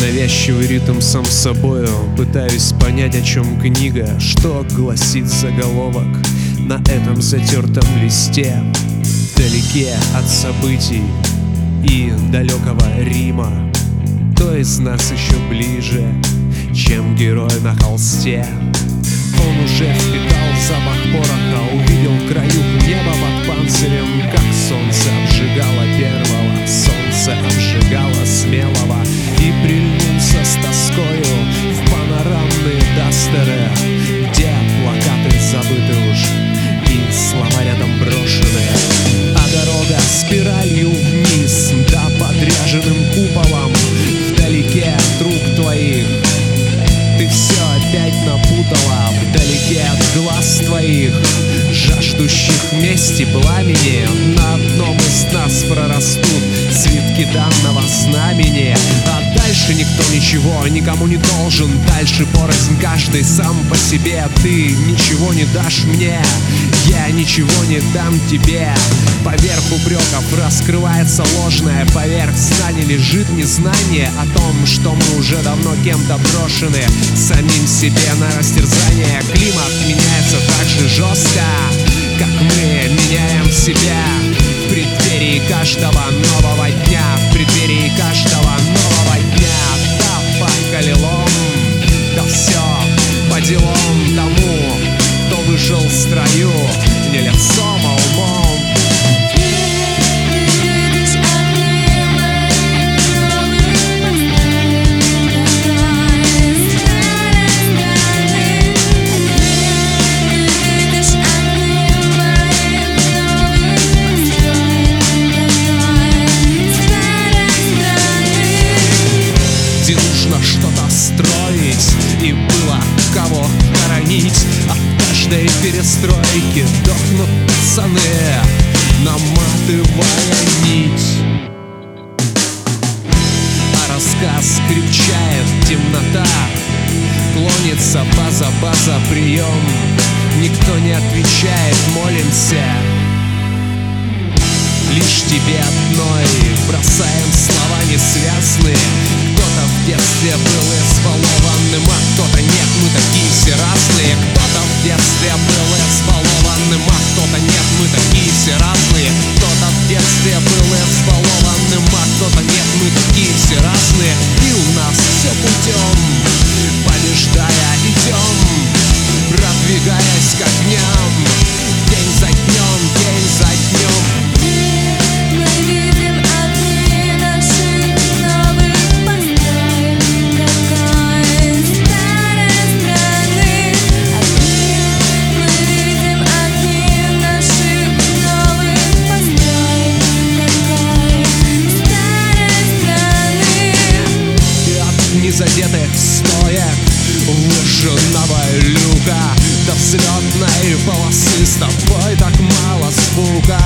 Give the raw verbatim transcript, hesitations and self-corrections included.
навязчивый ритм сам собою. Пытаюсь понять, о чем книга, что гласит заголовок на этом затертом листе. Вдалеке от событий и далекого Рима, кто из нас еще ближе, чем герой на холсте? Он уже впитал запах пороха, увидел краюх неба под панцирем, как солнце обжигало первого, солнце обжигало смелого, и прильнулся с тоскою в панорамные дастеры, где плакаты забыты уж и слова рядом брошены, а дорога спиралью вниз, да подряженным куполом. Вдалеке от рук твоих ты все опять напутала, вдалеке от глаз твоих, жаждущих мести пламени, на одном из нас прорастут свитки данного знамени. А дальше никто ничего никому не должен, дальше порознь каждый сам по себе. Ты ничего не дашь мне, я ничего не дам тебе. Поверх упреков раскрывается ложное, поверх знаний лежит незнание о том, что мы уже давно кем-то брошены самим себе на растерзание. Климат меняется так же жестко, как мы меняем себя в преддверии каждого нового дня, в преддверии каждого нового дня. Да поколелом, да все по делам тому, кто вышел в строю не лицом, а умом. Где нужно что-то строить и было кого хоронить. От каждой перестройки дохнут пацаны, наматывая нить. А рассказ крепчает темнота, клонится база, база, прием. Никто не отвечает, молимся лишь тебе одной, бросаем слова несвязные. Кто-то в детстве был избалованным, а кто-то нет, мы такие все разные. Кто-то в детстве был избалованным, а кто-то нет, мы такие все разные. Кто-то в детстве был избалованным, а кто-то нет, мы такие все разные. И у нас все путем, побеждая идем, продвигаясь к огням, день за днем, день за днем. Задетых стоек выжженного люка до взлетной полосы с тобой так мало звука.